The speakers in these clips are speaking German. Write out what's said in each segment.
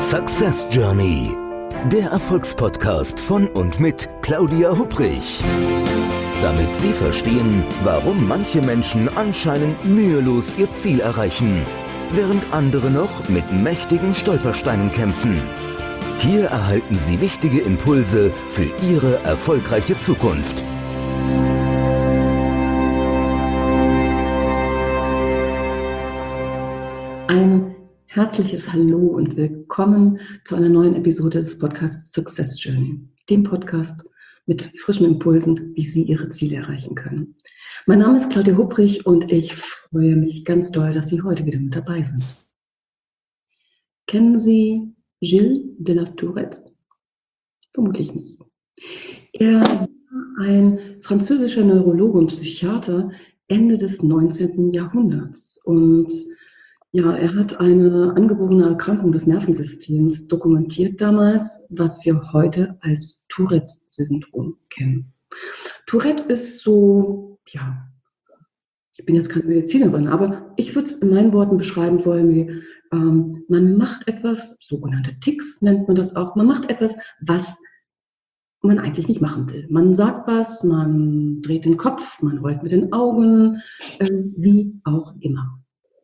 Success Journey, der Erfolgspodcast von und mit Claudia Hupprich. Damit Sie verstehen, warum manche Menschen anscheinend mühelos ihr Ziel erreichen, während andere noch mit mächtigen Stolpersteinen kämpfen. Hier erhalten Sie wichtige Impulse für Ihre erfolgreiche Zukunft. Ein herzliches Hallo und willkommen zu einer neuen Episode des Podcasts Success Journey, dem Podcast mit frischen Impulsen, wie Sie Ihre Ziele erreichen können. Mein Name ist Claudia Hupprich und ich freue mich ganz doll, dass Sie heute wieder mit dabei sind. Kennen Sie Gilles de la Tourette? Vermutlich nicht. Er war ein französischer Neurologe und Psychiater Ende des 19. Jahrhunderts und ja, er hat eine angeborene Erkrankung des Nervensystems dokumentiert damals, was wir heute als Tourette-Syndrom kennen. Tourette ist so, ja, ich bin jetzt keine Medizinerin, aber ich würde es in meinen Worten beschreiben wollen wie, man macht etwas, sogenannte Tics nennt man das auch, man macht etwas, was man eigentlich nicht machen will. Man sagt was, man dreht den Kopf, man rollt mit den Augen, wie auch immer.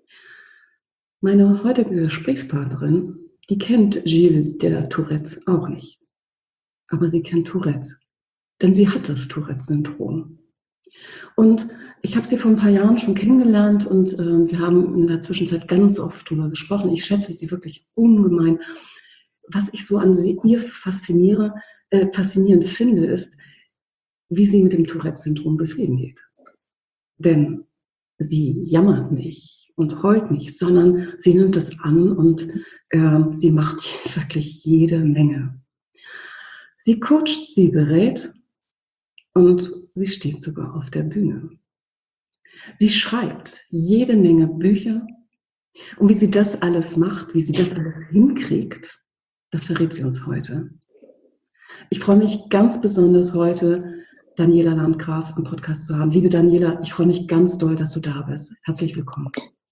Meine heutige Gesprächspartnerin, die kennt Gilles de la Tourette auch nicht. Aber sie kennt Tourette, denn sie hat das Tourette-Syndrom. Und ich habe sie vor ein paar Jahren schon kennengelernt und wir haben in der Zwischenzeit ganz oft darüber gesprochen. Ich schätze sie wirklich ungemein. Was ich so an ihr faszinierend finde, ist, wie sie mit dem Tourette-Syndrom durchs Leben geht. Denn sie jammert nicht und heult nicht, sondern sie nimmt es an und sie macht wirklich jede Menge. Sie coacht, sie berät und sie steht sogar auf der Bühne. Sie schreibt jede Menge Bücher und wie sie das alles macht, wie sie das alles hinkriegt, das verrät sie uns heute. Ich freue mich ganz besonders heute, Daniela Landgraf im Podcast zu haben. Liebe Daniela, ich freue mich ganz doll, dass du da bist. Herzlich willkommen.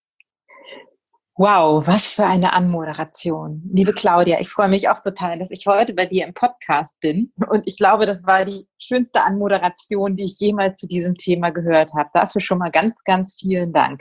Wow, was für eine Anmoderation. Liebe Claudia, ich freue mich auch total, dass ich heute bei dir im Podcast bin. Und ich glaube, das war die schönste Anmoderation, die ich jemals zu diesem Thema gehört habe. Dafür schon mal ganz, ganz vielen Dank.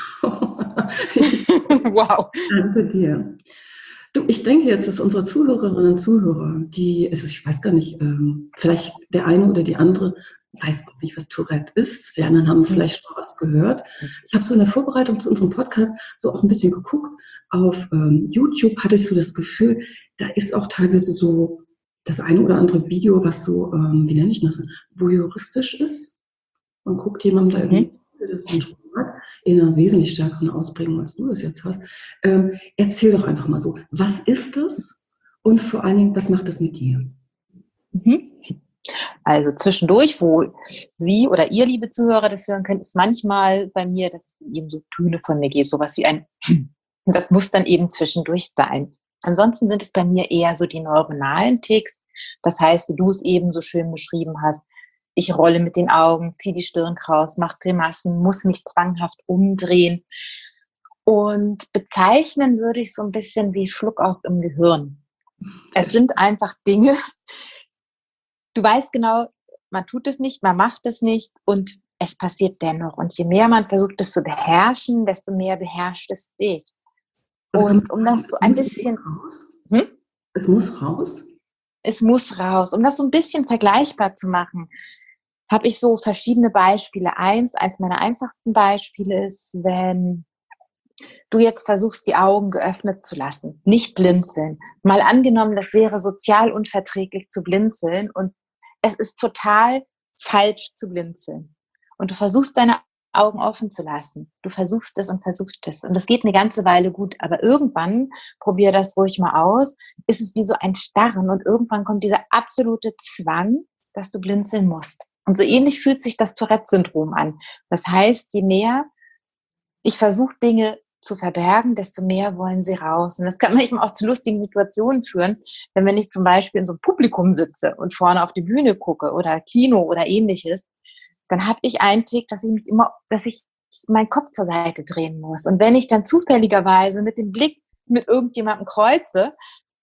Wow. Danke dir. Du, ich denke jetzt, dass unsere Zuhörerinnen und Zuhörer, ich weiß gar nicht, vielleicht der eine oder die andere weiß auch nicht, was Tourette ist. Die anderen haben vielleicht schon was gehört. Ich habe so in der Vorbereitung zu unserem Podcast so auch ein bisschen geguckt. Auf YouTube hatte ich so das Gefühl, da ist auch teilweise so das eine oder andere Video, was so, wie nenne ich das, voyeuristisch ist. Man guckt jemandem da irgendwie zu, das in einer wesentlich stärkeren Ausprägung, als du das jetzt hast. Erzähl doch einfach mal so, was ist das und vor allen Dingen, was macht das mit dir? Also zwischendurch, wo Sie oder ihr, liebe Zuhörer, das hören könnt, ist manchmal bei mir, dass es eben so Töne von mir gibt, sowas wie ein, das muss dann eben zwischendurch sein. Ansonsten sind es bei mir eher so die neuronalen Tics, das heißt, wie du es eben so schön beschrieben hast, ich rolle mit den Augen, ziehe die Stirn kraus, mache Grimassen, muss mich zwanghaft umdrehen. Und bezeichnen würde ich so ein bisschen wie Schluckauf im Gehirn. Es sind einfach Dinge, du weißt genau, man tut es nicht, man macht es nicht und es passiert dennoch. Und je mehr man versucht, es zu beherrschen, desto mehr beherrscht es dich. Und um das so ein bisschen... Es muss raus? Es muss raus. Um das so ein bisschen vergleichbar zu machen, habe ich so verschiedene Beispiele. Eins meiner einfachsten Beispiele ist, wenn du jetzt versuchst, die Augen geöffnet zu lassen, nicht blinzeln. Mal angenommen, das wäre sozial unverträglich zu blinzeln und es ist total falsch zu blinzeln. Und du versuchst, deine Augen offen zu lassen. Du versuchst es und versuchst es. Und das geht eine ganze Weile gut. Aber irgendwann, probier das ruhig mal aus, ist es wie so ein Starren und irgendwann kommt dieser absolute Zwang, dass du blinzeln musst. Und so ähnlich fühlt sich das Tourette-Syndrom an. Das heißt, je mehr ich versuche, Dinge zu verbergen, desto mehr wollen sie raus. Und das kann manchmal auch zu lustigen Situationen führen, denn wenn ich zum Beispiel in so einem Publikum sitze und vorne auf die Bühne gucke oder Kino oder ähnliches, dann habe ich einen Tick, dass ich meinen Kopf zur Seite drehen muss. Und wenn ich dann zufälligerweise mit dem Blick mit irgendjemandem kreuze,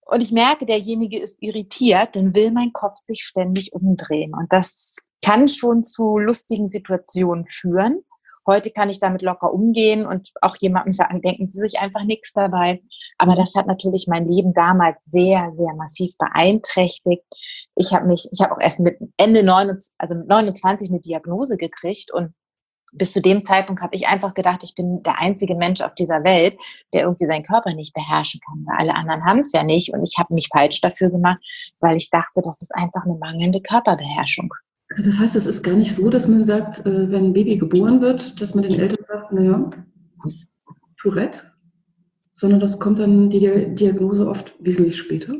und ich merke, derjenige ist irritiert, dann will mein Kopf sich ständig umdrehen. Und das kann schon zu lustigen Situationen führen. Heute kann ich damit locker umgehen und auch jemandem sagen, denken Sie sich einfach nichts dabei. Aber das hat natürlich mein Leben damals sehr, sehr massiv beeinträchtigt. Ich habe auch erst mit Ende 29, also mit 29 eine Diagnose gekriegt und bis zu dem Zeitpunkt habe ich einfach gedacht, ich bin der einzige Mensch auf dieser Welt, der irgendwie seinen Körper nicht beherrschen kann, weil alle anderen haben es ja nicht. Und ich habe mich falsch dafür gemacht, weil ich dachte, das ist einfach eine mangelnde Körperbeherrschung. Also das heißt, es ist gar nicht so, dass man sagt, wenn ein Baby geboren wird, dass man den Eltern sagt, naja, Tourette, sondern das kommt dann die Diagnose oft wesentlich später.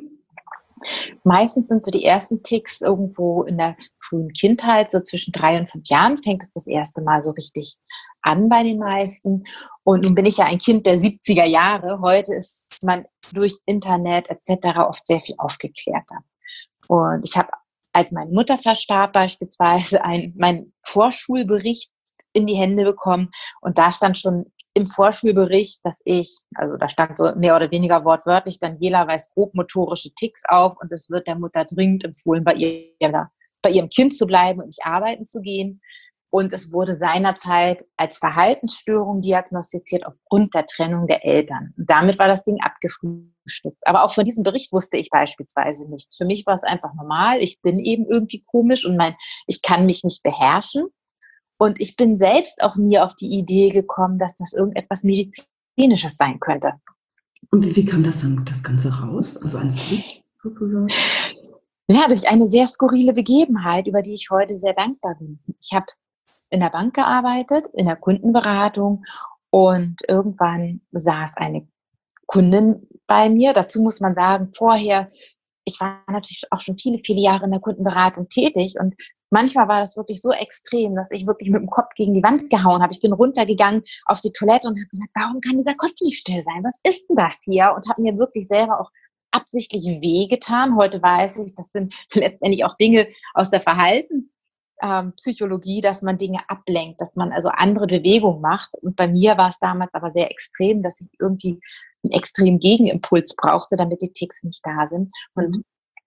Meistens sind so die ersten Tics irgendwo in der frühen Kindheit, so zwischen 3 und 5 Jahren fängt es das erste Mal so richtig an bei den meisten. Und nun bin ich ja ein Kind der 70er Jahre. Heute ist man durch Internet etc. oft sehr viel aufgeklärter. Und ich habe, als meine Mutter verstarb beispielsweise, meinen Vorschulbericht in die Hände bekommen. Und da stand schon im Vorschulbericht, also da stand so mehr oder weniger wortwörtlich, Daniela weist grobmotorische Tics auf und es wird der Mutter dringend empfohlen, bei ihrem Kind zu bleiben und nicht arbeiten zu gehen. Und es wurde seinerzeit als Verhaltensstörung diagnostiziert aufgrund der Trennung der Eltern. Und damit war das Ding abgefrühstückt. Aber auch von diesem Bericht wusste ich beispielsweise nichts. Für mich war es einfach normal. Ich bin eben irgendwie komisch und ich kann mich nicht beherrschen. Und ich bin selbst auch nie auf die Idee gekommen, dass das irgendetwas Medizinisches sein könnte. Und wie kam das dann, das Ganze raus? Also ans Licht sozusagen? Ja, durch eine sehr skurrile Begebenheit, über die ich heute sehr dankbar bin. Ich habe in der Bank gearbeitet, in der Kundenberatung und irgendwann saß eine Kundin bei mir. Dazu muss man sagen, ich war natürlich auch schon viele, viele Jahre in der Kundenberatung tätig und manchmal war das wirklich so extrem, dass ich wirklich mit dem Kopf gegen die Wand gehauen habe. Ich bin runtergegangen auf die Toilette und habe gesagt, warum kann dieser Kopf nicht still sein? Was ist denn das hier? Und habe mir wirklich selber auch absichtlich wehgetan. Heute weiß ich, das sind letztendlich auch Dinge aus der Verhaltenspsychologie, dass man Dinge ablenkt, dass man also andere Bewegungen macht. Und bei mir war es damals aber sehr extrem, dass ich irgendwie einen extremen Gegenimpuls brauchte, damit die Tics nicht da sind. Und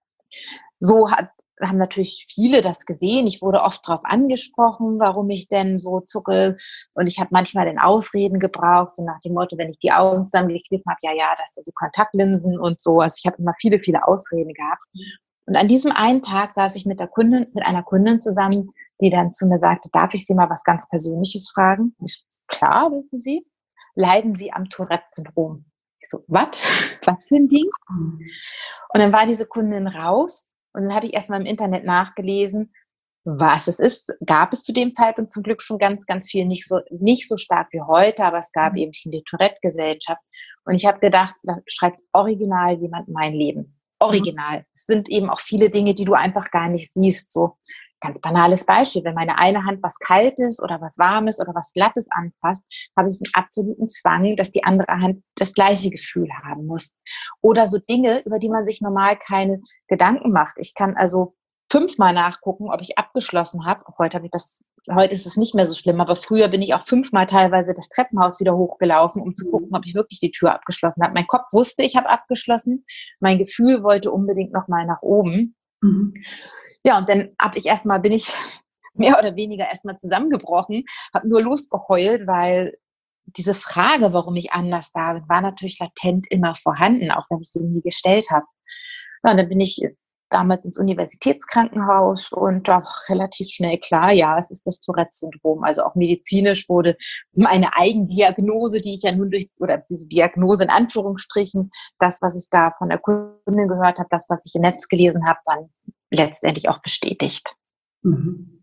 so haben natürlich viele das gesehen. Ich wurde oft darauf angesprochen, warum ich denn so zucke. Und ich habe manchmal dann Ausreden gebraucht, so nach dem Motto, wenn ich die Augen zusammengekniffen habe, ja, das sind die Kontaktlinsen und so. Also ich habe immer viele, viele Ausreden gehabt. Und an diesem einen Tag saß ich mit einer Kundin zusammen, die dann zu mir sagte, darf ich Sie mal was ganz Persönliches fragen? Ich, klar, dürfen Sie. Leiden Sie am Tourette-Syndrom? Ich so, was? Was für ein Ding? Und dann war diese Kundin raus. Und dann habe ich erstmal im Internet nachgelesen, was es ist. Gab es zu dem Zeitpunkt zum Glück schon ganz, ganz viel, nicht so stark wie heute, aber es gab eben schon die Tourette-Gesellschaft. Und ich habe gedacht, da schreibt original jemand mein Leben. Original. Es sind eben auch viele Dinge, die du einfach gar nicht siehst. So ganz banales Beispiel. Wenn meine eine Hand was Kaltes oder was Warmes oder was Glattes anfasst, habe ich einen absoluten Zwang, dass die andere Hand das gleiche Gefühl haben muss. Oder so Dinge, über die man sich normal keine Gedanken macht. Ich kann also 5-mal nachgucken, ob ich abgeschlossen habe. Heute ist es nicht mehr so schlimm, aber früher bin ich auch 5-mal teilweise das Treppenhaus wieder hochgelaufen, um zu gucken, ob ich wirklich die Tür abgeschlossen habe. Mein Kopf wusste, ich habe abgeschlossen. Mein Gefühl wollte unbedingt noch mal nach oben. Ja, und dann bin ich mehr oder weniger erstmal zusammengebrochen, habe nur losgeheult, weil diese Frage, warum ich anders da bin, war natürlich latent immer vorhanden, auch wenn ich sie nie gestellt habe. Ja, und dann bin ich damals ins Universitätskrankenhaus und da war relativ schnell klar, ja, es ist das Tourette-Syndrom. Also auch medizinisch wurde meine Eigendiagnose, die ich ja nun oder diese Diagnose in Anführungsstrichen, das, was ich da von der Kundin gehört habe, das, was ich im Netz gelesen habe, dann letztendlich auch bestätigt. Und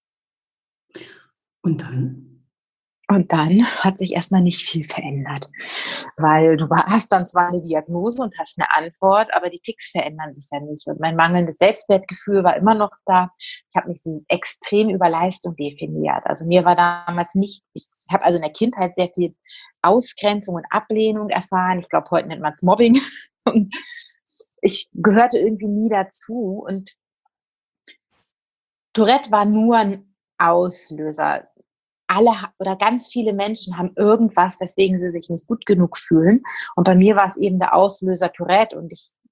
dann? Und dann hat sich erstmal nicht viel verändert, weil du hast dann zwar eine Diagnose und hast eine Antwort, aber die Tics verändern sich ja nicht. Und mein mangelndes Selbstwertgefühl war immer noch da. Ich habe mich extrem über Leistung definiert. Also mir war damals ich habe also in der Kindheit sehr viel Ausgrenzung und Ablehnung erfahren. Ich glaube, heute nennt man es Mobbing. Und ich gehörte irgendwie nie dazu. Und Tourette war nur ein Auslöser. Alle oder ganz viele Menschen haben irgendwas, weswegen sie sich nicht gut genug fühlen. Und bei mir war es eben der Auslöser Tourette. Und ich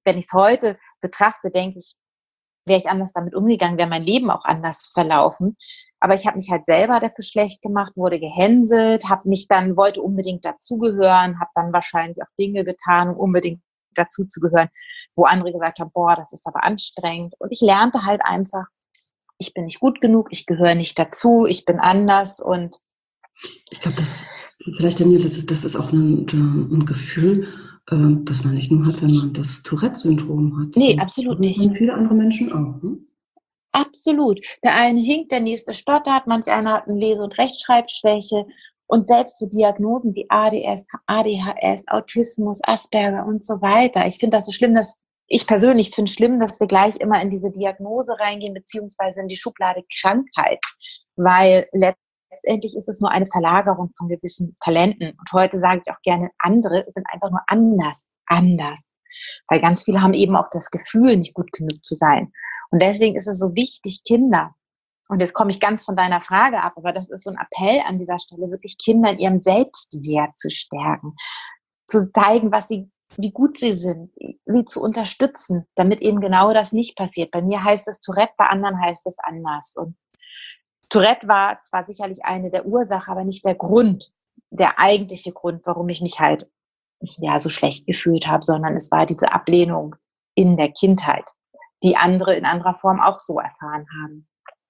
wenn ich es heute betrachte, denke ich, wäre ich anders damit umgegangen, wäre mein Leben auch anders verlaufen. Aber ich habe mich halt selber dafür schlecht gemacht, wurde gehänselt, wollte unbedingt dazugehören, habe dann wahrscheinlich auch Dinge getan, um unbedingt dazuzugehören, wo andere gesagt haben, boah, das ist aber anstrengend. Und ich lernte halt einfach, ich bin nicht gut genug, ich gehöre nicht dazu, ich bin anders. Und ich glaube, vielleicht, Daniel, das ist auch ein Gefühl, das man nicht nur hat, wenn man das Tourette-Syndrom hat. Nee, absolut nicht. Und viele andere Menschen auch. Ne? Absolut. Der eine hinkt, der nächste stottert, manch einer hat eine Lese- und Rechtschreibschwäche. Und selbst so Diagnosen wie ADS, ADHS, Autismus, Asperger und so weiter. Ich finde das so schlimm, ich persönlich finde es schlimm, dass wir gleich immer in diese Diagnose reingehen, beziehungsweise in die Schublade Krankheit. Weil letztendlich ist es nur eine Verlagerung von gewissen Talenten. Und heute sage ich auch gerne, andere sind einfach nur anders. Weil ganz viele haben eben auch das Gefühl, nicht gut genug zu sein. Und deswegen ist es so wichtig, Kinder, und jetzt komme ich ganz von deiner Frage ab, aber das ist so ein Appell an dieser Stelle, wirklich Kinder in ihrem Selbstwert zu stärken, zu zeigen, wie gut sie sind, sie zu unterstützen, damit eben genau das nicht passiert. Bei mir heißt es Tourette, bei anderen heißt es anders. Und Tourette war zwar sicherlich eine der Ursachen, aber nicht der Grund, der eigentliche Grund, warum ich mich halt so schlecht gefühlt habe, sondern es war diese Ablehnung in der Kindheit, die andere in anderer Form auch so erfahren haben.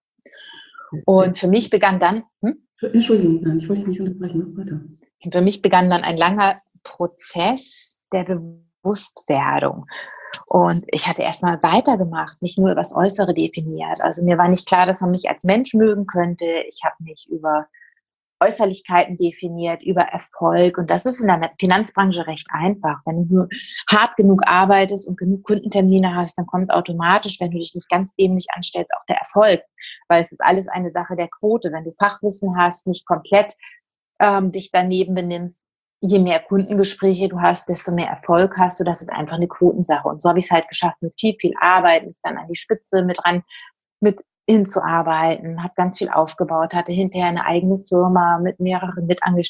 Und für mich begann dann... Entschuldigung, ich wollte dich nicht unterbrechen, weiter. Für mich begann dann ein langer Prozess der Bewusstwerdung. Und ich hatte erstmal weitergemacht, nicht nur über das Äußere definiert. Also mir war nicht klar, dass man mich als Mensch mögen könnte. Ich habe mich über Äußerlichkeiten definiert, über Erfolg. Und das ist in der Finanzbranche recht einfach. Wenn du nur hart genug arbeitest und genug Kundentermine hast, dann kommt automatisch, wenn du dich nicht ganz dämlich anstellst, auch der Erfolg. Weil es ist alles eine Sache der Quote. Wenn du Fachwissen hast, nicht komplett dich daneben benimmst, je mehr Kundengespräche du hast, desto mehr Erfolg hast du. Das ist einfach eine Quotensache. Und so habe ich es halt geschafft, mit viel Arbeit, mich dann an die Spitze mit hinzuarbeiten, habe ganz viel aufgebaut, hatte hinterher eine eigene Firma mit mehreren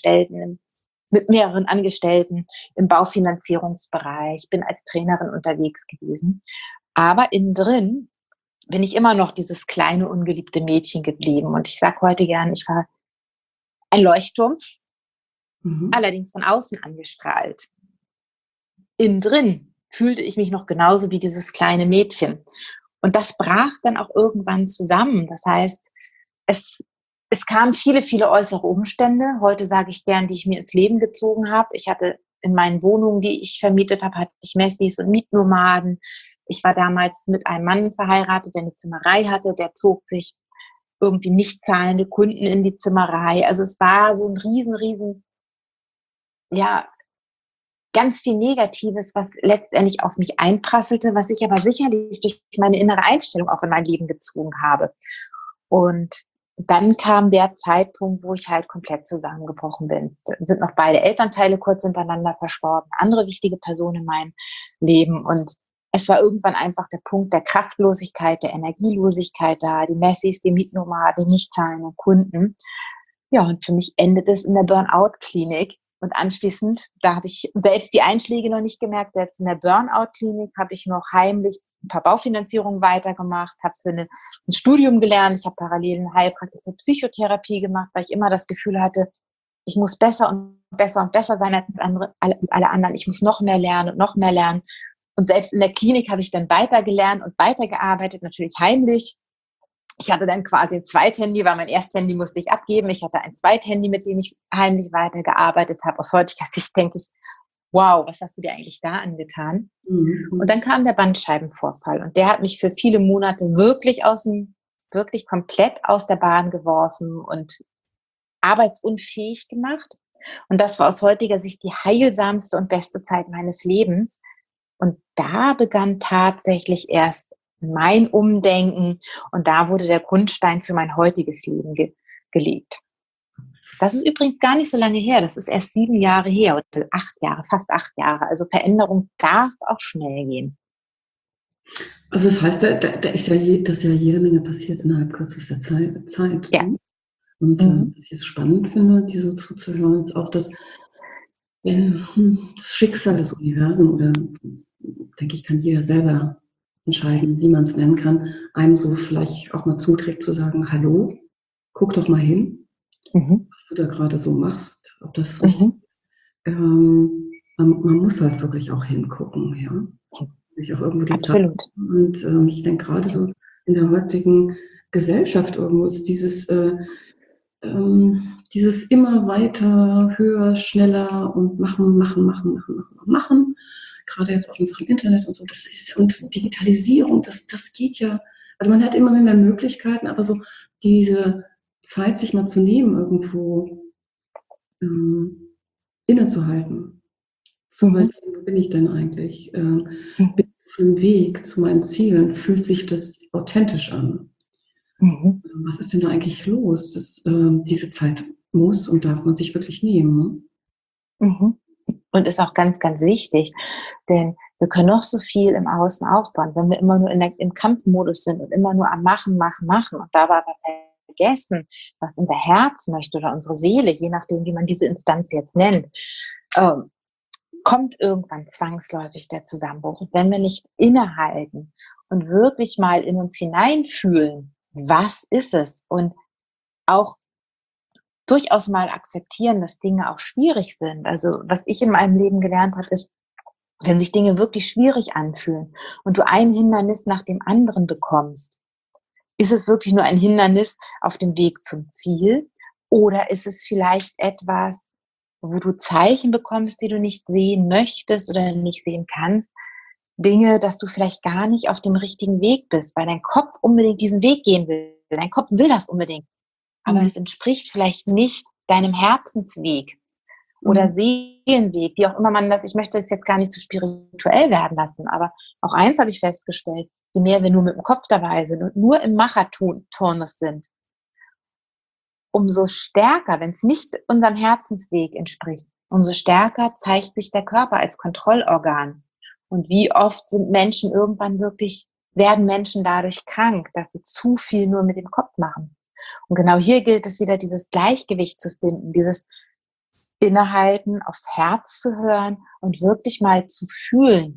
Angestellten im Baufinanzierungsbereich, bin als Trainerin unterwegs gewesen. Aber innen drin bin ich immer noch dieses kleine, ungeliebte Mädchen geblieben. Und ich sage heute gern, ich war ein Leuchtturm, allerdings von außen angestrahlt. Innen drin fühlte ich mich noch genauso wie dieses kleine Mädchen. Und das brach dann auch irgendwann zusammen. Das heißt, es kamen viele äußere Umstände. Heute sage ich gern, die ich mir ins Leben gezogen habe. Ich hatte in meinen Wohnungen, die ich vermietet habe, hatte ich Messis und Mietnomaden. Ich war damals mit einem Mann verheiratet, der eine Zimmerei hatte. Der zog sich irgendwie nicht zahlende Kunden in die Zimmerei. Also es war so ein riesen, ganz viel Negatives, was letztendlich auf mich einprasselte, was ich aber sicherlich durch meine innere Einstellung auch in mein Leben gezogen habe. Und dann kam der Zeitpunkt, wo ich halt komplett zusammengebrochen bin. Es sind noch beide Elternteile kurz hintereinander verstorben, andere wichtige Personen in meinem Leben. Und es war irgendwann einfach der Punkt der Kraftlosigkeit, der Energielosigkeit da, die Messis, die Mietnomaden, die nicht zahlenden Kunden. Ja, und für mich endet es in der Burnout-Klinik. Und anschließend, da habe ich selbst die Einschläge noch nicht gemerkt, selbst in der Burnout-Klinik habe ich noch heimlich ein paar Baufinanzierungen weitergemacht, habe für ein Studium gelernt, ich habe parallel eine heilpraktische Psychotherapie gemacht, weil ich immer das Gefühl hatte, ich muss besser sein als alle anderen, ich muss noch mehr lernen. Und selbst in der Klinik habe ich dann weitergelernt und weitergearbeitet, natürlich heimlich. Ich hatte dann quasi ein Zweithandy, weil mein Ersthandy musste ich abgeben. Ich hatte ein Zweithandy, mit dem ich heimlich weitergearbeitet habe. Aus heutiger Sicht denke ich, wow, was hast du dir eigentlich da angetan? Und dann kam der Bandscheibenvorfall und der hat mich für viele Monate wirklich komplett aus der Bahn geworfen und arbeitsunfähig gemacht. Und das war aus heutiger Sicht die heilsamste und beste Zeit meines Lebens. Und da begann tatsächlich erst mein Umdenken und da wurde der Grundstein für mein heutiges Leben gelegt. Das ist übrigens gar nicht so lange her, das ist erst 7 Jahre her oder 8 Jahre, fast 8 Jahre. Also Veränderung darf auch schnell gehen. Also das heißt, da ist ja jede Menge passiert innerhalb kürzester Zeit. Ja. Und was ich jetzt spannend finde, dir so zuzuhören, ist auch, dass wenn das Schicksal, das Universum oder denke ich, kann jeder selber entscheiden, wie man es nennen kann, einem so vielleicht auch mal zuträgt zu sagen, hallo, guck doch mal hin, was du da gerade so machst, ob das richtig ist. Man muss halt wirklich auch hingucken, ja. Sich auch irgendwo die Zeit. Absolut. Und ich denke gerade so in der heutigen Gesellschaft irgendwo ist dieses immer weiter, höher, schneller und machen. Gerade jetzt auch in Sachen Internet und so, das ist und Digitalisierung, das geht ja, also man hat immer mehr Möglichkeiten, aber so diese Zeit, sich mal zu nehmen, irgendwo innezuhalten, zu überlegen, wo bin ich denn eigentlich? Bin ich auf dem Weg zu meinen Zielen? Fühlt sich das authentisch an? Was ist denn da eigentlich los? Diese Zeit muss und darf man sich wirklich nehmen. Ne? Und ist auch ganz, ganz wichtig, denn wir können noch so viel im Außen aufbauen, wenn wir immer nur im Kampfmodus sind und immer nur am Machen und dabei aber vergessen, was unser Herz möchte oder unsere Seele, je nachdem, wie man diese Instanz jetzt nennt, kommt irgendwann zwangsläufig der Zusammenbruch. Und wenn wir nicht innehalten und wirklich mal in uns hineinfühlen, was ist es? Und auch durchaus mal akzeptieren, dass Dinge auch schwierig sind. Also was ich in meinem Leben gelernt habe, ist, wenn sich Dinge wirklich schwierig anfühlen und du ein Hindernis nach dem anderen bekommst, ist es wirklich nur ein Hindernis auf dem Weg zum Ziel oder ist es vielleicht etwas, wo du Zeichen bekommst, die du nicht sehen möchtest oder nicht sehen kannst, Dinge, dass du vielleicht gar nicht auf dem richtigen Weg bist, weil dein Kopf unbedingt diesen Weg gehen will. Dein Kopf will das unbedingt. Aber es entspricht vielleicht nicht deinem Herzensweg oder Seelenweg, wie auch immer man das, ich möchte es jetzt gar nicht so spirituell werden lassen, aber auch eins habe ich festgestellt, je mehr wir nur mit dem Kopf dabei sind und nur im Macherturnus sind, umso stärker, wenn es nicht unserem Herzensweg entspricht, umso stärker zeigt sich der Körper als Kontrollorgan. Und wie oft werden Menschen dadurch krank, dass sie zu viel nur mit dem Kopf machen. Und genau hier gilt es wieder, dieses Gleichgewicht zu finden, dieses Innehalten, aufs Herz zu hören und wirklich mal zu fühlen,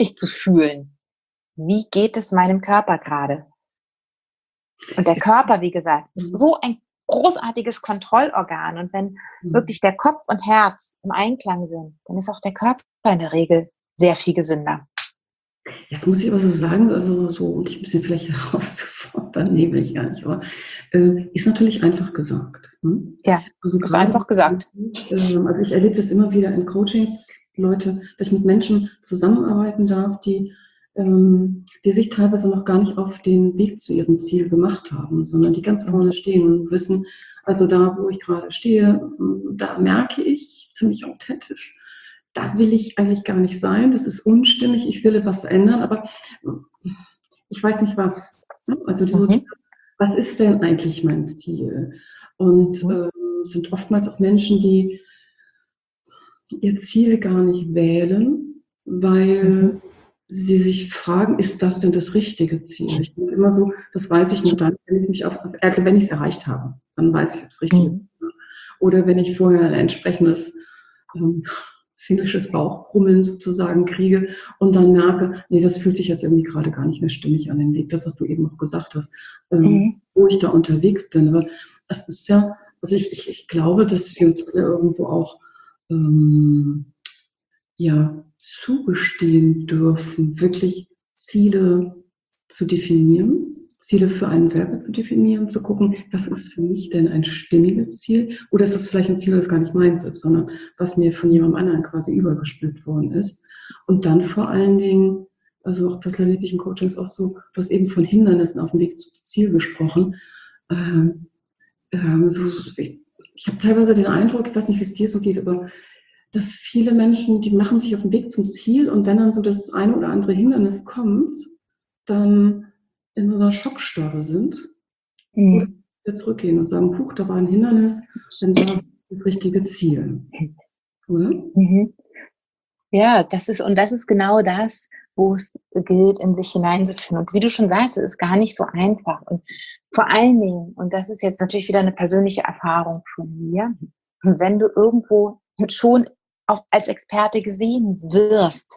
wie geht es meinem Körper gerade? Und der Körper, wie gesagt, ist so ein großartiges Kontrollorgan. Und wenn wirklich der Kopf und Herz im Einklang sind, dann ist auch der Körper in der Regel sehr viel gesünder. Jetzt muss ich aber so sagen, also so, um dich ein bisschen vielleicht herauszufordern, nee, will ich gar nicht, aber ist natürlich einfach gesagt. Ne? Ja, also ist einfach gesagt. Also ich erlebe das immer wieder in Coachings, Leute, dass ich mit Menschen zusammenarbeiten darf, die sich teilweise noch gar nicht auf den Weg zu ihrem Ziel gemacht haben, sondern die ganz vorne stehen und wissen, also da, wo ich gerade stehe, da merke ich ziemlich authentisch, da will ich eigentlich gar nicht sein, das ist unstimmig, ich will etwas ändern, aber ich weiß nicht was. Also was ist denn eigentlich mein Ziel? Und sind oftmals auch Menschen, die ihr Ziel gar nicht wählen, weil sie sich fragen, ist das denn das richtige Ziel? Ich denke immer so, das weiß ich nur dann, wenn ich es erreicht habe, dann weiß ich, ob es richtig ist. Oder wenn ich vorher ein entsprechendes seelisches Bauchkrummeln sozusagen kriege und dann merke, nee, das fühlt sich jetzt irgendwie gerade gar nicht mehr stimmig an den Weg, das, was du eben auch gesagt hast, wo ich da unterwegs bin. Aber es ist ja, also ich glaube, dass wir uns alle irgendwo auch zugestehen dürfen, wirklich Ziele zu definieren, Ziele für einen selber zu definieren, zu gucken, was ist für mich denn ein stimmiges Ziel oder ist das vielleicht ein Ziel, das gar nicht meins ist, sondern was mir von jemandem anderen quasi übergestülpt worden ist. Und dann vor allen Dingen, also auch das erlebe ich in Coachings auch so, du hast eben von Hindernissen auf dem Weg zum Ziel gesprochen. Ich habe teilweise den Eindruck, ich weiß nicht, wie es dir so geht, aber dass viele Menschen, die machen sich auf den Weg zum Ziel und wenn dann so das eine oder andere Hindernis kommt, dann in so einer Schockstarre sind oder wieder zurückgehen und sagen, huch, da war ein Hindernis, dann war das richtige Ziel. Oder? Ja, das ist genau das, wo es gilt, in sich hineinzuführen. Und wie du schon sagst, es ist gar nicht so einfach. Und vor allen Dingen, und das ist jetzt natürlich wieder eine persönliche Erfahrung von mir, wenn du irgendwo schon auch als Experte gesehen wirst,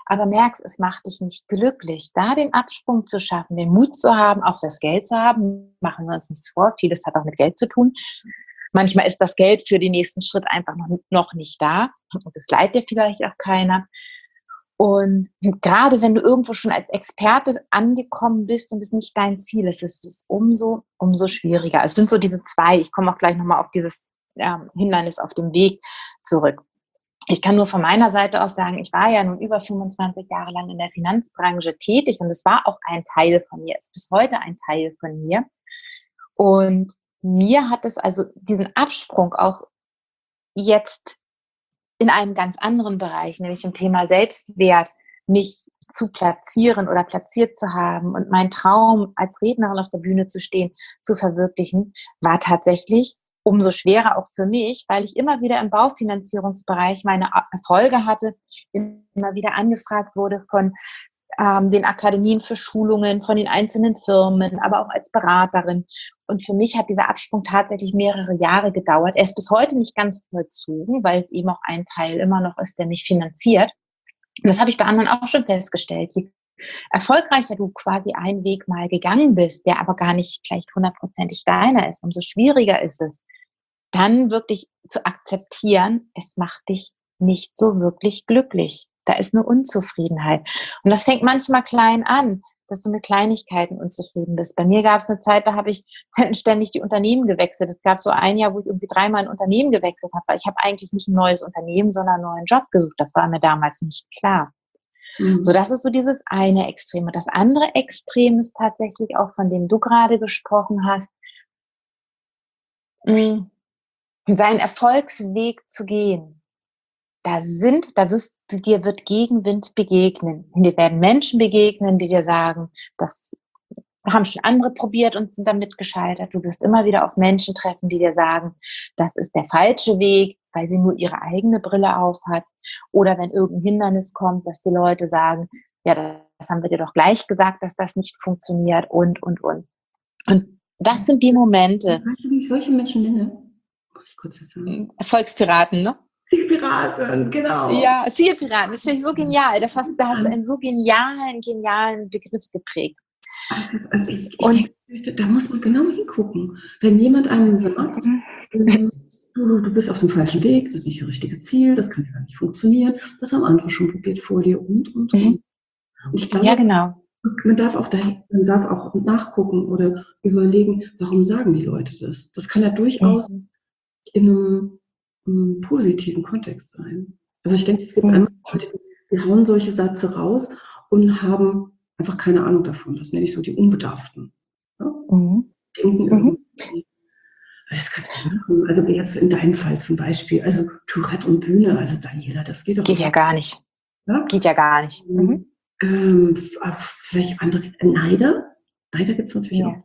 aber merkst, es macht dich nicht glücklich, da den Absprung zu schaffen, den Mut zu haben, auch das Geld zu haben, machen wir uns nichts vor, vieles hat auch mit Geld zu tun. Manchmal ist das Geld für den nächsten Schritt einfach noch nicht da und das leiht dir vielleicht auch keiner. Und gerade wenn du irgendwo schon als Experte angekommen bist und es nicht dein Ziel ist, ist es umso schwieriger. Es sind so diese zwei, ich komme auch gleich nochmal auf dieses Hindernis auf dem Weg zurück. Ich kann nur von meiner Seite aus sagen, ich war ja nun über 25 Jahre lang in der Finanzbranche tätig und es war auch ein Teil von mir, ist bis heute ein Teil von mir. Und mir hat es also diesen Absprung auch jetzt in einem ganz anderen Bereich, nämlich im Thema Selbstwert, mich zu platzieren oder platziert zu haben und meinen Traum als Rednerin auf der Bühne zu stehen, zu verwirklichen, war tatsächlich umso schwerer auch für mich, weil ich immer wieder im Baufinanzierungsbereich meine Erfolge hatte, immer wieder angefragt wurde von den Akademien für Schulungen, von den einzelnen Firmen, aber auch als Beraterin. Und für mich hat dieser Absprung tatsächlich mehrere Jahre gedauert. Er ist bis heute nicht ganz vollzogen, weil es eben auch ein Teil immer noch ist, der mich finanziert. Und das habe ich bei anderen auch schon festgestellt. Je erfolgreicher du quasi einen Weg mal gegangen bist, der aber gar nicht vielleicht 100%ig deiner ist, umso schwieriger ist es, dann wirklich zu akzeptieren, es macht dich nicht so wirklich glücklich. Da ist eine Unzufriedenheit. Und das fängt manchmal klein an, dass du mit Kleinigkeiten unzufrieden bist. Bei mir gab es eine Zeit, da habe ich ständig die Unternehmen gewechselt. Es gab so ein Jahr, wo ich irgendwie 3-mal ein Unternehmen gewechselt habe, weil ich habe eigentlich nicht ein neues Unternehmen, sondern einen neuen Job gesucht. Das war mir damals nicht klar. So, das ist so dieses eine Extrem. Und das andere Extrem ist tatsächlich auch, von dem du gerade gesprochen hast, seinen Erfolgsweg zu gehen. Dir wird Gegenwind begegnen. Dir werden Menschen begegnen, die dir sagen, das haben schon andere probiert und sind damit gescheitert. Du wirst immer wieder auf Menschen treffen, die dir sagen, das ist der falsche Weg, weil sie nur ihre eigene Brille aufhat. Oder wenn irgendein Hindernis kommt, dass die Leute sagen, ja, das haben wir dir doch gleich gesagt, dass das nicht funktioniert und. Und das sind die Momente. Weißt du, wie ich solche Menschen nenne? Muss ich kurz was sagen? Erfolgspiraten, ne? Zielpiraten, genau. Ja, Zielpiraten, das finde ich so genial. Da hast du einen so genialen Begriff geprägt. Also ich denke, da muss man genau hingucken. Wenn jemand einem sagt, du bist auf dem falschen Weg, das ist nicht das richtige Ziel, das kann ja gar nicht funktionieren, das haben andere schon probiert vor dir und. Und ich glaube, ja, genau. Man darf auch nachgucken oder überlegen, warum sagen die Leute das? Das kann ja durchaus in einem positiven Kontext sein. Also ich denke, es gibt einmal Leute, die hauen solche Sätze raus und haben einfach keine Ahnung davon. Das nenne ich so die Unbedarften. Ja? Denken irgendwie, das kannst du machen. Also jetzt in deinem Fall zum Beispiel, also Tourette und Bühne, also Daniela, das geht doch. Geht ja gar nicht. Ja? Geht ja gar nicht. Vielleicht andere Neider. Neider gibt es natürlich auch.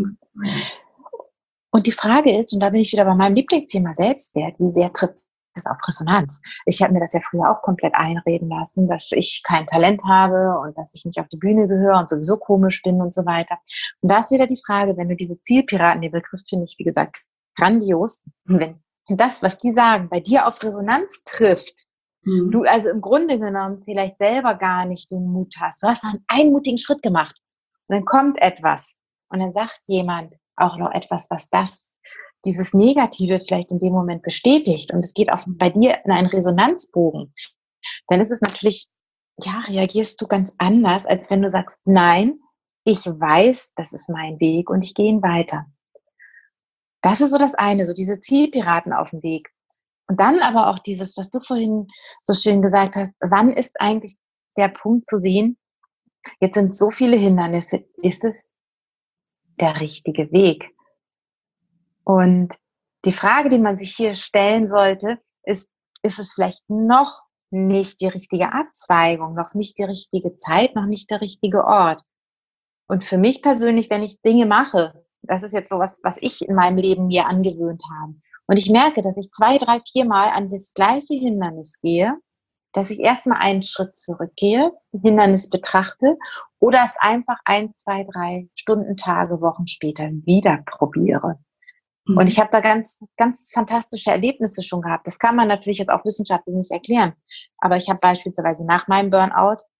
Und die Frage ist, und da bin ich wieder bei meinem Lieblingsthema Selbstwert, wie sehr trifft es auf Resonanz? Ich habe mir das ja früher auch komplett einreden lassen, dass ich kein Talent habe und dass ich nicht auf die Bühne gehöre und sowieso komisch bin und so weiter. Und da ist wieder die Frage, wenn du diese Zielpiraten, den Begriff finde ich, wie gesagt, grandios, wenn das, was die sagen, bei dir auf Resonanz trifft, du also im Grunde genommen vielleicht selber gar nicht den Mut hast. Du hast einen einmutigen Schritt gemacht und dann kommt etwas und dann sagt jemand auch noch etwas, was dieses Negative vielleicht in dem Moment bestätigt und es geht auch bei dir in einen Resonanzbogen. Dann ist es natürlich, ja, reagierst du ganz anders, als wenn du sagst, nein, ich weiß, das ist mein Weg und ich gehe ihn weiter. Das ist so das eine, so diese Zielpiraten auf dem Weg. Und dann aber auch dieses, was du vorhin so schön gesagt hast, wann ist eigentlich der Punkt zu sehen, jetzt sind so viele Hindernisse, ist es der richtige Weg? Und die Frage, die man sich hier stellen sollte, ist es vielleicht noch nicht die richtige Abzweigung, noch nicht die richtige Zeit, noch nicht der richtige Ort? Und für mich persönlich, wenn ich Dinge mache, das ist jetzt so was ich in meinem Leben mir angewöhnt habe, und ich merke, dass ich 2, 3, 4 Mal an das gleiche Hindernis gehe, dass ich erstmal einen Schritt zurückgehe, ein Hindernis betrachte oder es einfach 1, 2, 3 Stunden, Tage, Wochen später wieder probiere. Und ich habe da ganz, ganz fantastische Erlebnisse schon gehabt. Das kann man natürlich jetzt auch wissenschaftlich nicht erklären. Aber ich habe beispielsweise nach meinem Burnout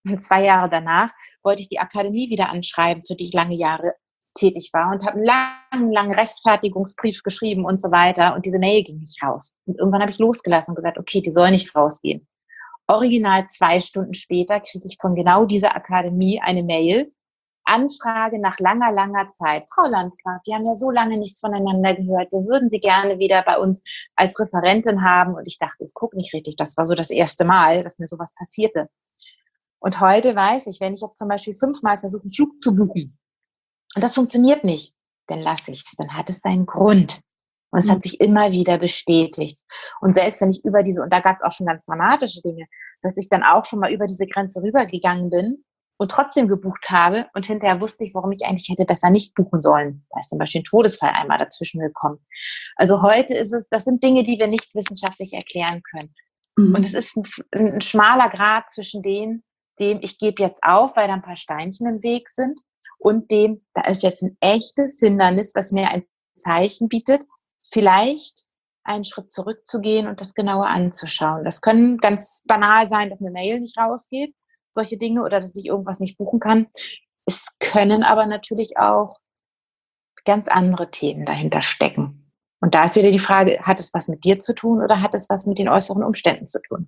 Und 2 Jahre danach wollte ich die Akademie wieder anschreiben, für die ich lange Jahre tätig war und habe einen langen Rechtfertigungsbrief geschrieben und so weiter. Und diese Mail ging nicht raus. Und irgendwann habe ich losgelassen und gesagt, okay, die soll nicht rausgehen. Original 2 Stunden später kriege ich von genau dieser Akademie eine Mail, Anfrage nach langer Zeit. Frau Landgraf, wir haben ja so lange nichts voneinander gehört. Wir würden Sie gerne wieder bei uns als Referentin haben. Und ich dachte, ich gucke nicht richtig. Das war so das erste Mal, dass mir sowas passierte. Und heute weiß ich, wenn ich jetzt zum Beispiel 5-mal versuche, einen Flug zu buchen und das funktioniert nicht, dann lasse ich es. Dann hat es seinen Grund. Und es hat sich immer wieder bestätigt. Und selbst wenn ich über diese, und da gab es auch schon ganz dramatische Dinge, dass ich dann auch schon mal über diese Grenze rübergegangen bin und trotzdem gebucht habe und hinterher wusste ich, warum ich eigentlich hätte besser nicht buchen sollen. Da ist zum Beispiel ein Todesfall einmal dazwischen gekommen. Also heute ist es, das sind Dinge, die wir nicht wissenschaftlich erklären können. Und es ist ein schmaler Grat zwischen dem ich gebe jetzt auf, weil da ein paar Steinchen im Weg sind, und dem, da ist jetzt ein echtes Hindernis, was mir ein Zeichen bietet, vielleicht einen Schritt zurückzugehen und das genauer anzuschauen. Das können ganz banal sein, dass eine Mail nicht rausgeht, solche Dinge, oder dass ich irgendwas nicht buchen kann. Es können aber natürlich auch ganz andere Themen dahinter stecken. Und da ist wieder die Frage, hat es was mit dir zu tun oder hat es was mit den äußeren Umständen zu tun?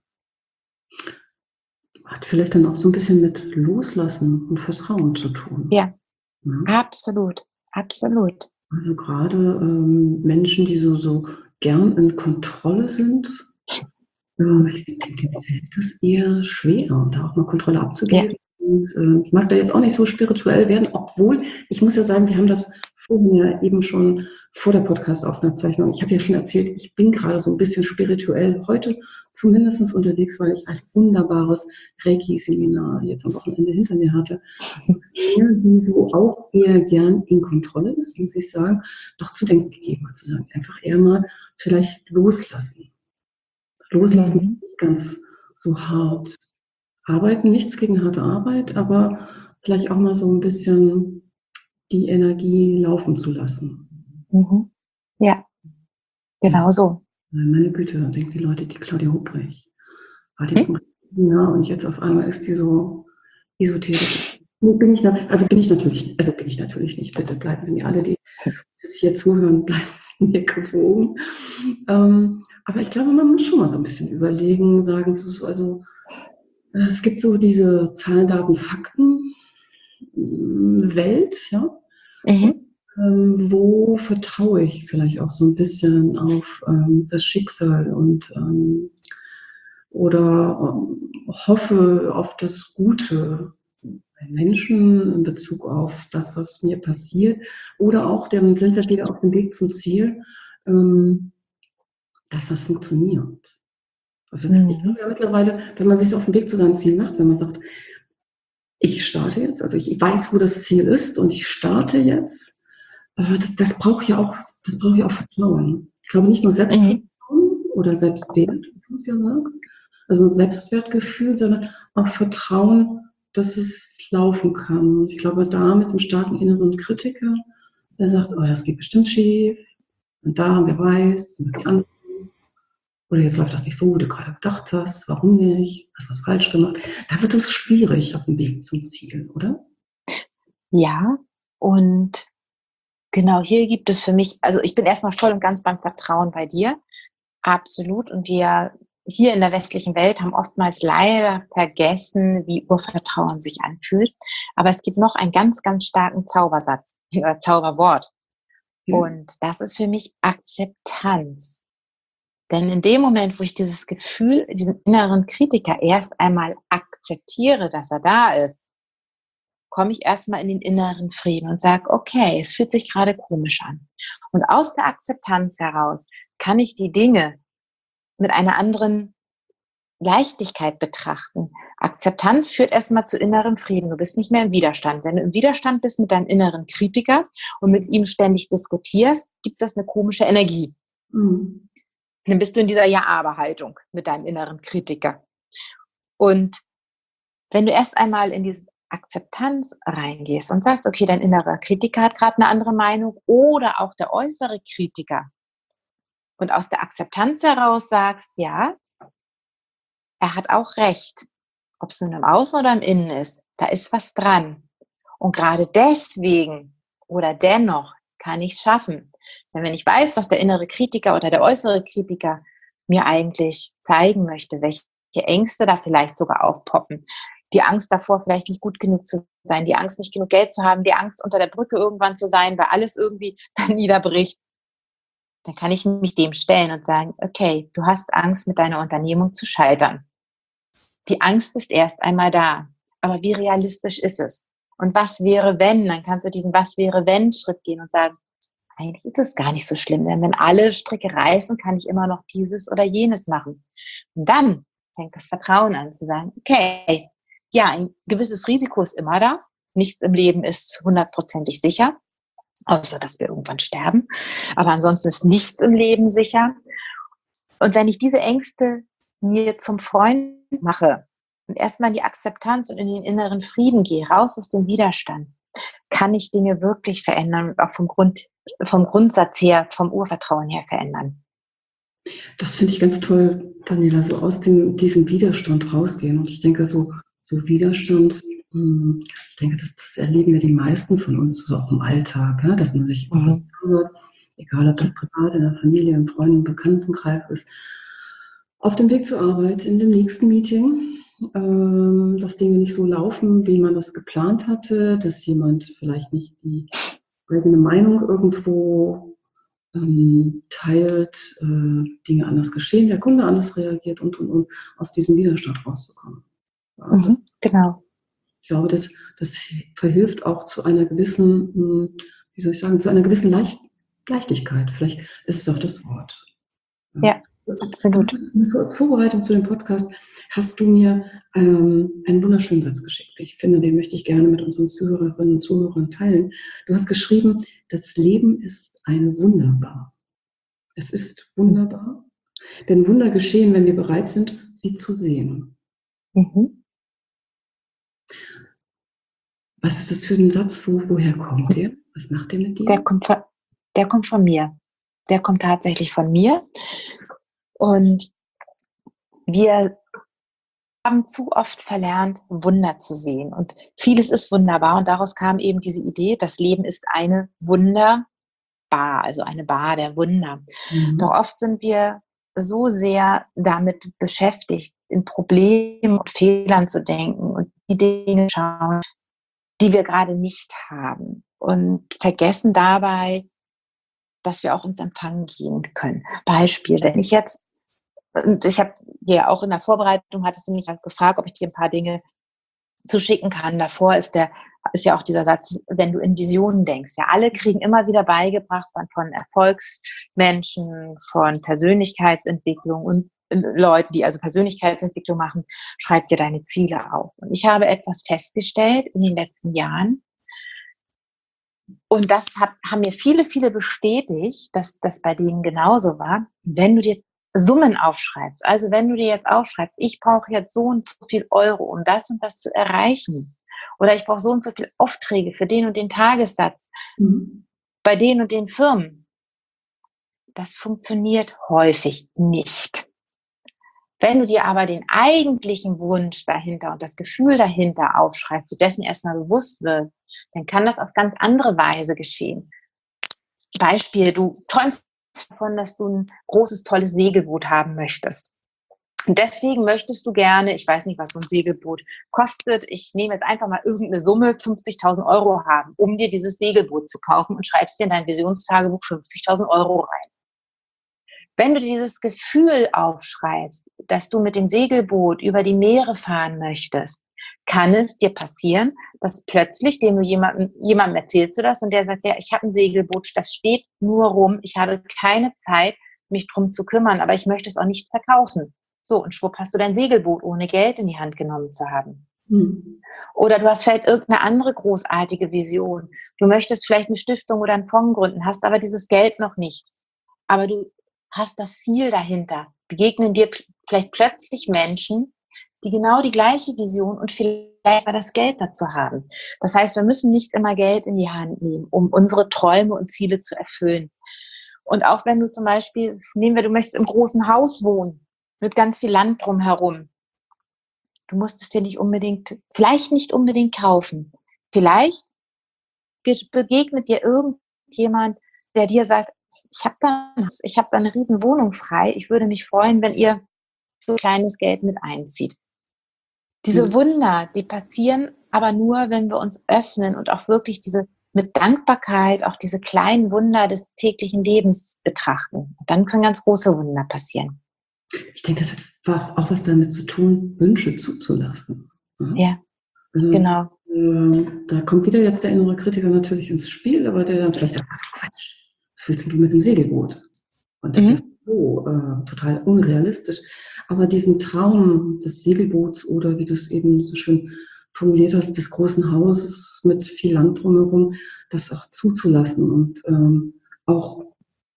Hat vielleicht dann auch so ein bisschen mit Loslassen und Vertrauen zu tun. Ja, absolut. Also gerade Menschen, die so gern in Kontrolle sind, ich denke, denen fällt das eher schwer, da auch mal Kontrolle abzugeben. Ja. Und ich mag da jetzt auch nicht so spirituell werden, obwohl, ich muss ja sagen, wir haben das vorhin ja eben schon vor der Podcast-Aufzeichnung, ich habe ja schon erzählt, ich bin gerade so ein bisschen spirituell heute zumindest unterwegs, weil ich ein wunderbares Reiki-Seminar jetzt am Wochenende hinter mir hatte. Die so auch eher gern in Kontrolle ist, muss ich sagen, doch zu denken gegeben hat, zu sagen, einfach eher mal vielleicht loslassen. Loslassen, nicht ganz so hart arbeiten, nichts gegen harte Arbeit, aber vielleicht auch mal so ein bisschen die Energie laufen zu lassen. Ja, genau so. Meine Güte, denken die Leute, die Claudia Hubrich war die und jetzt auf einmal ist die so esoterisch. Bin ich natürlich nicht. Bitte bleiben Sie mir alle, die jetzt hier zuhören, bleiben Sie mir gewogen. Aber ich glaube, man muss schon mal so ein bisschen überlegen, sagen so, also es gibt so diese Zahlen, Daten, Fakten Welt, ja. Wo vertraue ich vielleicht auch so ein bisschen auf das Schicksal und oder hoffe auf das Gute bei Menschen in Bezug auf das, was mir passiert, oder auch, dann sind wir wieder auf dem Weg zum Ziel, dass das funktioniert. Also ich glaube ja mittlerweile, wenn man sich so auf den Weg zu seinem Ziel macht, wenn man sagt, ich starte jetzt, also ich weiß, wo das Ziel ist und ich starte jetzt, das braucht ja auch Vertrauen. Ich glaube nicht nur Selbstvertrauen oder Selbstwert, wie du es ja sagst, also Selbstwertgefühl, sondern auch Vertrauen, dass es laufen kann. Und ich glaube, da mit einem starken inneren Kritiker, der sagt, oh, das geht bestimmt schief, und da, wer weiß, was die anderen, oder jetzt läuft das nicht so, wie du gerade gedacht hast, warum nicht, hast was falsch gemacht. Da wird es schwierig auf dem Weg zum Ziel, oder? Ja, und genau, hier gibt es für mich, also ich bin erstmal voll und ganz beim Vertrauen bei dir, absolut. Und wir hier in der westlichen Welt haben oftmals leider vergessen, wie Urvertrauen sich anfühlt. Aber es gibt noch einen ganz, ganz starken Zaubersatz, Zauberwort. Und das ist für mich Akzeptanz. Denn in dem Moment, wo ich dieses Gefühl, diesen inneren Kritiker erst einmal akzeptiere, dass er da ist, komme ich erstmal in den inneren Frieden und sage, okay, es fühlt sich gerade komisch an. Und aus der Akzeptanz heraus kann ich die Dinge mit einer anderen Leichtigkeit betrachten. Akzeptanz führt erstmal zu innerem Frieden. Du bist nicht mehr im Widerstand. Wenn du im Widerstand bist mit deinem inneren Kritiker und mit ihm ständig diskutierst, gibt das eine komische Energie. Dann bist du in dieser Ja-Aber-Haltung mit deinem inneren Kritiker. Und wenn du erst einmal in diese Akzeptanz reingehst und sagst, okay, dein innerer Kritiker hat gerade eine andere Meinung oder auch der äußere Kritiker, und aus der Akzeptanz heraus sagst, ja, er hat auch recht. ob es nun im Außen oder im Innen ist, da ist was dran. Und gerade deswegen oder dennoch kann ich es schaffen. Denn wenn ich weiß, was der innere Kritiker oder der äußere Kritiker mir eigentlich zeigen möchte, welche Ängste da vielleicht sogar aufpoppen, die Angst davor, vielleicht nicht gut genug zu sein, die Angst, nicht genug Geld zu haben, die Angst, unter der Brücke irgendwann zu sein, weil alles irgendwie dann niederbricht, dann kann ich mich dem stellen und sagen, okay, du hast Angst, mit deiner Unternehmung zu scheitern. Die Angst ist erst einmal da. Aber wie realistisch ist es? Und was wäre, wenn? Dann kannst du diesen Was wäre, wenn Schritt gehen und sagen, eigentlich ist es gar nicht so schlimm, denn wenn alle Stricke reißen, kann ich immer noch dieses oder jenes machen. Und dann fängt das Vertrauen an zu sagen, okay, ja, ein gewisses Risiko ist immer da. Nichts im Leben ist 100%ig sicher, außer dass wir irgendwann sterben. Aber ansonsten ist nichts im Leben sicher. Und wenn ich diese Ängste mir zum Freund mache und erstmal in die Akzeptanz und in den inneren Frieden gehe, raus aus dem Widerstand, kann ich Dinge wirklich verändern und auch vom Grundsatz her, vom Urvertrauen her verändern. Das finde ich ganz toll, Daniela, so aus diesem Widerstand rausgehen. Und ich denke, so Widerstand, ich denke, das erleben ja die meisten von uns so auch im Alltag, ja, dass man sich was hört, egal ob das privat, in der Familie, im Freunde- und Bekanntenkreis ist, auf dem Weg zur Arbeit, in dem nächsten Meeting, dass Dinge nicht so laufen, wie man das geplant hatte, dass jemand vielleicht nicht die eigene Meinung irgendwo teilt, Dinge anders geschehen, der Kunde anders reagiert und aus diesem Widerstand rauszukommen. Ja, Genau. ich glaube, das verhilft auch zu einer gewissen, wie soll ich sagen, zu einer gewissen Leichtigkeit. Vielleicht ist es auch das Wort. Ja, absolut. In Vorbereitung zu dem Podcast hast du mir einen wunderschönen Satz geschickt. Ich finde, den möchte ich gerne mit unseren Zuhörerinnen und Zuhörern teilen. Du hast geschrieben, das Leben ist ein Wunderbar. Es ist wunderbar, denn Wunder geschehen, wenn wir bereit sind, sie zu sehen. Mhm. Was ist das für ein Satz? Woher kommt der? Was macht der mit dir? Der kommt von mir. Der kommt tatsächlich von mir. Und wir haben zu oft verlernt, Wunder zu sehen. Und vieles ist wunderbar. Und daraus kam eben diese Idee, das Leben ist eine Wunderbar, also eine Bar der Wunder. Doch oft sind wir so sehr damit beschäftigt, in Problemen und Fehlern zu denken und die Dinge schauen, die wir gerade nicht haben. Und vergessen dabei, dass wir auch ins Empfangen gehen können. Beispiel, wenn ich jetzt, und ich habe dir auch in der Vorbereitung, hattest du mich gefragt, ob ich dir ein paar Dinge zuschicken kann. Davor ist ja auch dieser Satz, wenn du in Visionen denkst. Wir alle kriegen immer wieder beigebracht von Erfolgsmenschen, von Persönlichkeitsentwicklung und Leuten, die also Persönlichkeitsentwicklung machen, schreib dir deine Ziele auf. Und ich habe etwas festgestellt in den letzten Jahren, und das haben mir viele bestätigt, dass das bei denen genauso war. Wenn du dir Summen aufschreibst, also wenn du dir jetzt aufschreibst, ich brauche jetzt so und so viel Euro, um das und das zu erreichen, oder ich brauche so und so viele Aufträge für den und den Tagessatz, bei den und den Firmen, das funktioniert häufig nicht. Wenn du dir aber den eigentlichen Wunsch dahinter und das Gefühl dahinter aufschreibst, du dessen erstmal bewusst wirst, dann kann das auf ganz andere Weise geschehen. Beispiel, du träumst davon, dass du ein großes, tolles Segelboot haben möchtest. Und deswegen möchtest du gerne, ich weiß nicht, was so ein Segelboot kostet, ich nehme jetzt einfach mal irgendeine Summe, 50.000 Euro haben, um dir dieses Segelboot zu kaufen und schreibst dir in dein Visionstagebuch 50.000 Euro rein. Wenn du dieses Gefühl aufschreibst, dass du mit dem Segelboot über die Meere fahren möchtest, kann es dir passieren, dass plötzlich, jemandem erzählst du das und der sagt, ja, ich habe ein Segelboot, das steht nur rum, ich habe keine Zeit, mich drum zu kümmern, aber ich möchte es auch nicht verkaufen. So, und schwupp hast du dein Segelboot, ohne Geld in die Hand genommen zu haben. Oder du hast vielleicht irgendeine andere großartige Vision. Du möchtest vielleicht eine Stiftung oder einen Fonds gründen, hast aber dieses Geld noch nicht. Aber du hast das Ziel dahinter. Begegnen dir vielleicht plötzlich Menschen, die genau die gleiche Vision und vielleicht das Geld dazu haben. Das heißt, wir müssen nicht immer Geld in die Hand nehmen, um unsere Träume und Ziele zu erfüllen. Und auch wenn du zum Beispiel, du möchtest im großen Haus wohnen, mit ganz viel Land drumherum. Du musst es dir vielleicht nicht unbedingt kaufen. Vielleicht begegnet dir irgendjemand, der dir sagt, ich habe da eine riesen Wohnung frei. Ich würde mich freuen, wenn ihr für kleines Geld mit einzieht. Diese Wunder, die passieren aber nur, wenn wir uns öffnen und auch wirklich mit Dankbarkeit auch diese kleinen Wunder des täglichen Lebens betrachten. Dann können ganz große Wunder passieren. Ich denke, das hat auch was damit zu tun, Wünsche zuzulassen. Ja, also, genau. Da kommt wieder jetzt der innere Kritiker natürlich ins Spiel, aber der dann vielleicht sagt, was Quatsch, was willst du mit einem Segelboot? Und das ist ja so total unrealistisch. Aber diesen Traum des Segelboots oder wie du es eben so schön formuliert hast, des großen Hauses mit viel Land drumherum, das auch zuzulassen und auch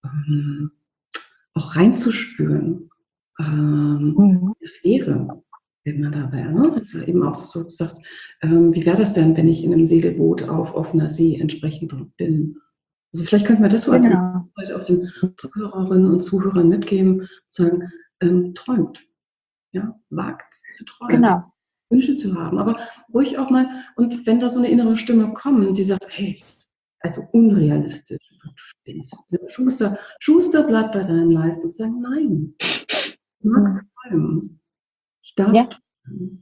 reinzuspüren, das wäre, wenn man da wäre. Ne? Das war eben auch so gesagt, wie wäre das denn, wenn ich in einem Segelboot auf offener See entsprechend bin? Also vielleicht könnten wir das so als heute auch den Zuhörerinnen und Zuhörern mitgeben, sagen, träumt, ja, wagt zu träumen, Genau. Wünsche zu haben, aber ruhig auch mal, und wenn da so eine innere Stimme kommt, die sagt, hey, also unrealistisch, du spinnst, ne? Schuster, bleib bei deinen Leisten und sagen, nein, ich mag träumen, ich darf träumen.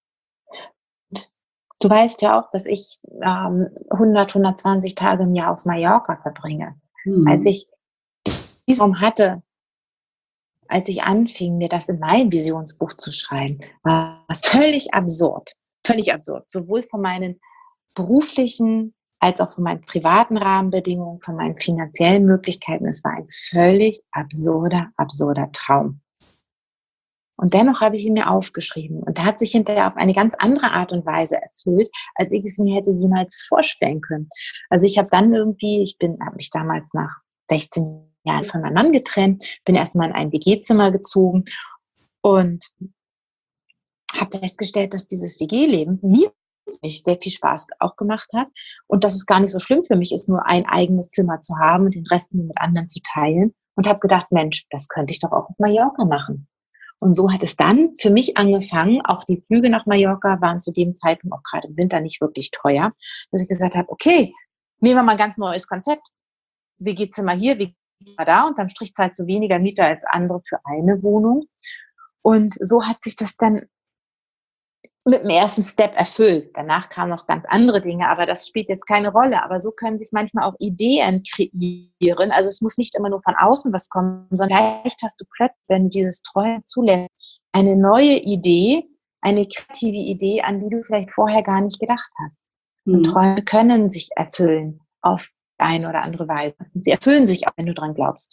Du weißt ja auch, dass ich 120 Tage im Jahr auf Mallorca verbringe. Als ich diesen Traum hatte, als ich anfing, mir das in mein Visionsbuch zu schreiben, war es völlig absurd. Völlig absurd. Sowohl von meinen beruflichen als auch von meinen privaten Rahmenbedingungen, von meinen finanziellen Möglichkeiten. Es war ein völlig absurder Traum. Und dennoch habe ich ihn mir aufgeschrieben. Und der hat sich hinterher auf eine ganz andere Art und Weise erfüllt, als ich es mir hätte jemals vorstellen können. Also ich habe dann habe mich damals nach 16 Jahren von meinem Mann getrennt, bin erstmal in ein WG-Zimmer gezogen und habe festgestellt, dass dieses WG-Leben mir sehr viel Spaß auch gemacht hat und dass es gar nicht so schlimm für mich ist, nur ein eigenes Zimmer zu haben und den Rest mit anderen zu teilen. Und habe gedacht, Mensch, das könnte ich doch auch auf Mallorca machen. Und so hat es dann für mich angefangen, auch die Flüge nach Mallorca waren zu dem Zeitpunkt auch gerade im Winter nicht wirklich teuer, dass ich gesagt habe, okay, nehmen wir mal ein ganz neues Konzept. WG-Zimmer hier, WG-Zimmer da und dann Strich zahlst du weniger Miete als andere für eine Wohnung. Und so hat sich das dann mit dem ersten Step erfüllt. Danach kamen noch ganz andere Dinge, aber das spielt jetzt keine Rolle. Aber so können sich manchmal auch Ideen kreieren. Also es muss nicht immer nur von außen was kommen, sondern vielleicht hast du plötzlich, wenn du dieses Träumen zulässt, eine neue Idee, eine kreative Idee, an die du vielleicht vorher gar nicht gedacht hast. Und Träume können sich erfüllen auf eine oder andere Weise. Und sie erfüllen sich auch, wenn du dran glaubst.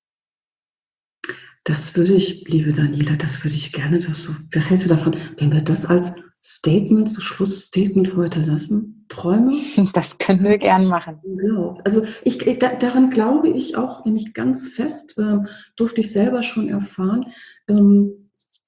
Das würde ich, liebe Daniela, das würde ich gerne, was hältst du davon, wenn wir das als Statement, so Schlussstatement heute lassen? Träume? Das können wir gern machen. Genau. Also daran glaube ich auch nämlich ganz fest, durfte ich selber schon erfahren. Und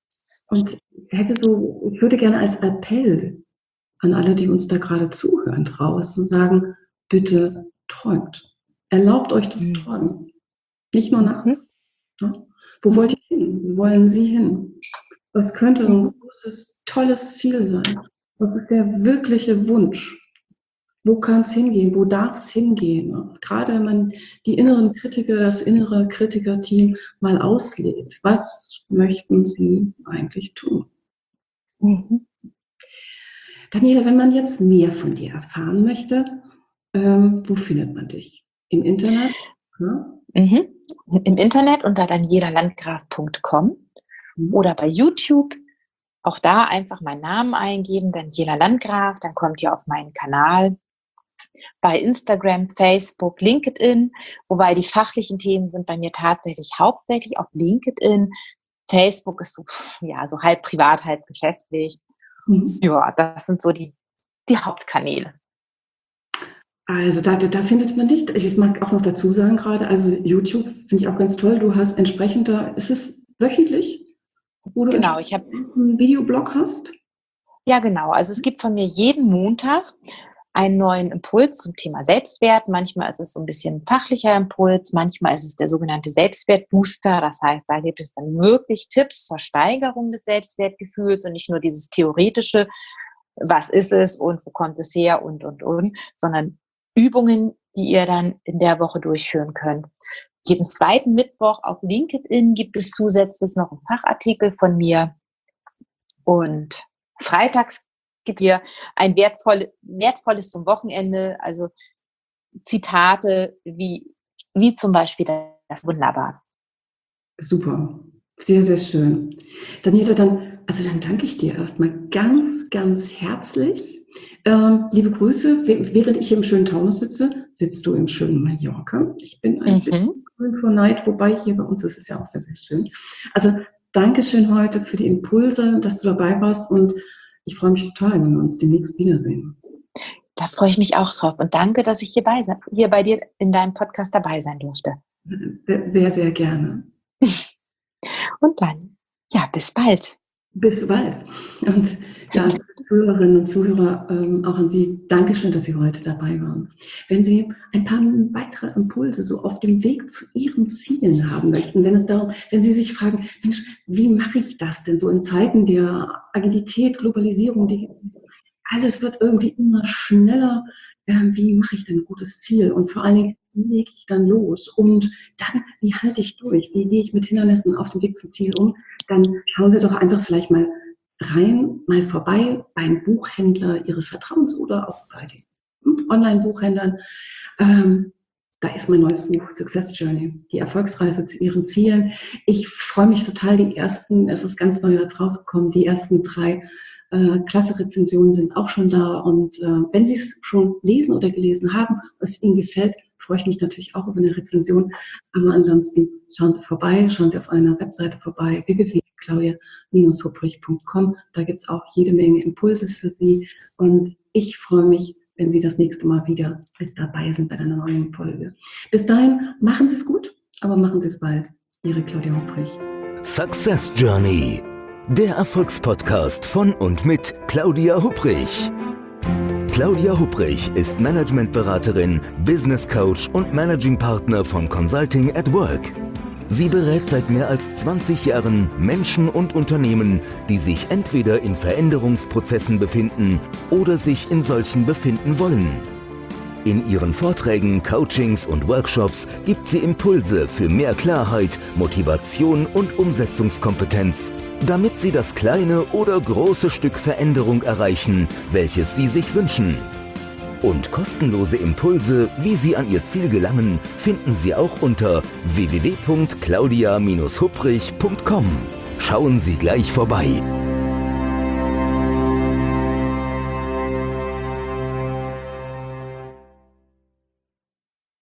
ich würde gerne als Appell an alle, die uns da gerade zuhören draußen, sagen, bitte träumt. Erlaubt euch das Träumen. Nicht nur nachts. Ja? Wo wollt ihr hin? Wo wollen Sie hin? Was könnte ein großes, tolles Ziel sein? Was ist der wirkliche Wunsch? Wo kann es hingehen? Wo darf es hingehen? Gerade wenn man die inneren Kritiker, das innere Kritikerteam mal auslegt. Was möchten Sie eigentlich tun? Daniela, wenn man jetzt mehr von dir erfahren möchte, wo findet man dich? Im Internet? Ja? Im Internet unter danielalandgraf.com oder bei YouTube. Auch da einfach meinen Namen eingeben, Daniela Landgraf, dann kommt ihr auf meinen Kanal. Bei Instagram, Facebook, LinkedIn, wobei die fachlichen Themen sind bei mir tatsächlich hauptsächlich auf LinkedIn. Facebook ist so halb privat, halb geschäftlich. Ja, das sind so die Hauptkanäle. Also da findet man dich. Ich mag auch noch dazu sagen gerade, also YouTube finde ich auch ganz toll. Du hast entsprechend ist es wöchentlich, wo du genau, ich habe einen Videoblog hast? Ja, genau. Also es gibt von mir jeden Montag einen neuen Impuls zum Thema Selbstwert. Manchmal ist es so ein bisschen fachlicher Impuls, manchmal ist es der sogenannte Selbstwertbooster. Das heißt, da gibt es dann wirklich Tipps zur Steigerung des Selbstwertgefühls und nicht nur dieses theoretische, was ist es und wo kommt es her und, sondern Übungen, die ihr dann in der Woche durchführen könnt. Jeden zweiten Mittwoch auf LinkedIn gibt es zusätzlich noch einen Fachartikel von mir und freitags gibt ihr ein wertvolles zum Wochenende, also Zitate wie zum Beispiel das Wunderbar. Super, sehr, sehr schön. Daniela, dann danke ich dir erstmal ganz, ganz herzlich. Liebe Grüße, während ich hier im schönen Taunus sitze, sitzt du im schönen Mallorca. Ich bin ein bisschen grün vor Neid, wobei hier bei uns ist es ja auch sehr, sehr schön. Also Dankeschön heute für die Impulse, dass du dabei warst und ich freue mich total, wenn wir uns demnächst wiedersehen. Da freue ich mich auch drauf und danke, dass ich hier bei dir in deinem Podcast dabei sein durfte. Sehr, sehr, sehr gerne. Und dann, ja, bis bald. Bis bald. Und ja, Zuhörerinnen und Zuhörer, auch an Sie, Dankeschön, dass Sie heute dabei waren. Wenn Sie ein paar weitere Impulse so auf dem Weg zu Ihren Zielen haben möchten, wenn Sie sich fragen, Mensch, wie mache ich das denn so in Zeiten der Agilität, Globalisierung, alles wird irgendwie immer schneller, wie mache ich denn ein gutes Ziel? Und vor allen Dingen, wie lege ich dann los? Und dann, wie halte ich durch? Wie gehe ich mit Hindernissen auf dem Weg zum Ziel um? Dann schauen Sie doch einfach vielleicht mal vorbei beim Buchhändler Ihres Vertrauens oder auch bei den Online-Buchhändlern. Da ist mein neues Buch, Success Journey, die Erfolgsreise zu Ihren Zielen. Ich freue mich total, es ist ganz neu jetzt rausgekommen, die ersten 3 klasse Rezensionen sind auch schon da. Und wenn Sie es schon lesen oder gelesen haben und es Ihnen gefällt, freue ich mich natürlich auch über eine Rezension. Aber ansonsten schauen Sie vorbei, schauen Sie auf einer Webseite vorbei, www.claudia-hupprich.com. Da gibt es auch jede Menge Impulse für Sie. Und ich freue mich, wenn Sie das nächste Mal wieder mit dabei sind bei einer neuen Folge. Bis dahin, machen Sie es gut, aber machen Sie es bald. Ihre Claudia Hupprich. Success Journey, der Erfolgspodcast von und mit Claudia Hupprich. Claudia Hupprich ist Managementberaterin, Business Coach und Managing Partner von Consulting at Work. Sie berät seit mehr als 20 Jahren Menschen und Unternehmen, die sich entweder in Veränderungsprozessen befinden oder sich in solchen befinden wollen. In ihren Vorträgen, Coachings und Workshops gibt sie Impulse für mehr Klarheit, Motivation und Umsetzungskompetenz, damit sie das kleine oder große Stück Veränderung erreichen, welches sie sich wünschen. Und kostenlose Impulse, wie Sie an Ihr Ziel gelangen, finden Sie auch unter www.claudia-hupprich.com. Schauen Sie gleich vorbei.